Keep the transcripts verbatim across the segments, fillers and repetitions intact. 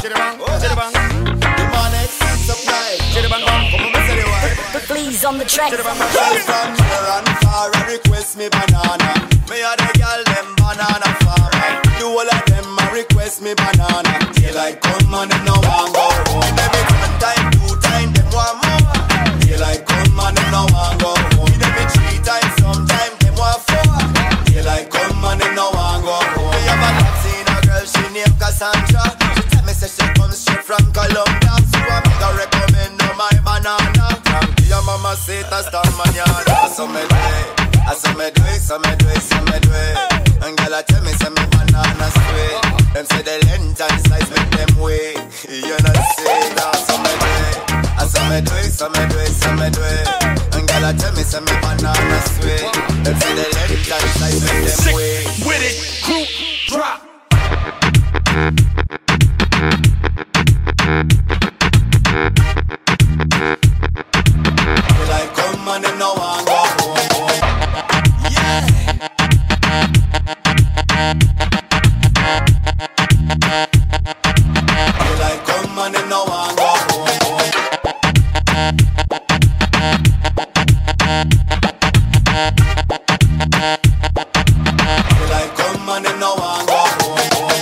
Please on the track. Girl from near and far, I request me banana. Me a the girl them banana farmer. You all of them a request me banana. Daylight come and them no want go home. Every one time, two time, them want more. Daylight come and them no want go home. Every three times, sometime them want four. Daylight come and them no want go home. Me have a love seen a girl, she named Cassandra. She tell me say she comes straight from Colombia. So I make her recommend no my banana. Your mama say it a star mañana. So me do it, I so me do it, so me do it, so me do it. And girl a tell me say me banana sweet. Them say the length and size make them weigh. You know say that. So me do it, I so me do it, so me do it, so me do it. And girl a tell me say me banana sweet. Them say the length and size make them weigh. Sick with it, group drop. And them no one go home. Yeah. Daylight come and them no one go home. Daylight come and them no one go home.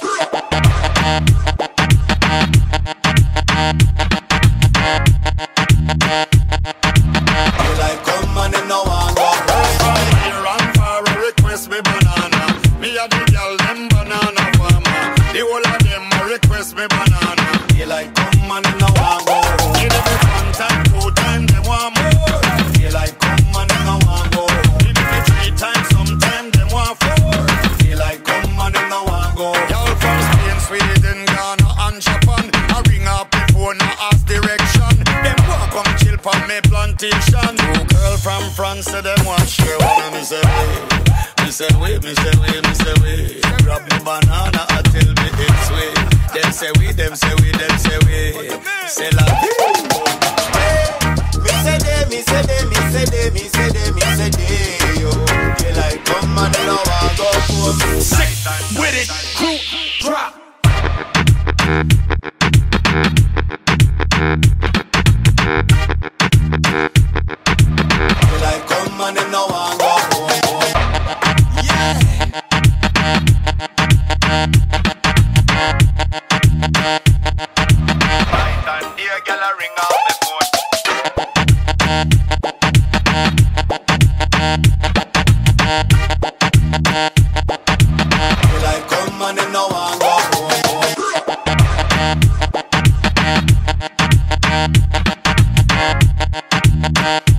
Girl from France, so them want share one. Me say we, me say we, me say we, me say we. Grab me banana and tell me it's we. Them say we, them say we, them say we. Say la me say they, me say they, me say they, me say they, me say they. Yo, they like come and now I go home. Sick with it, group drop. And them no one go home. Yeah. Night and day, girl a ring out the phone. Daylight come and them no one go home.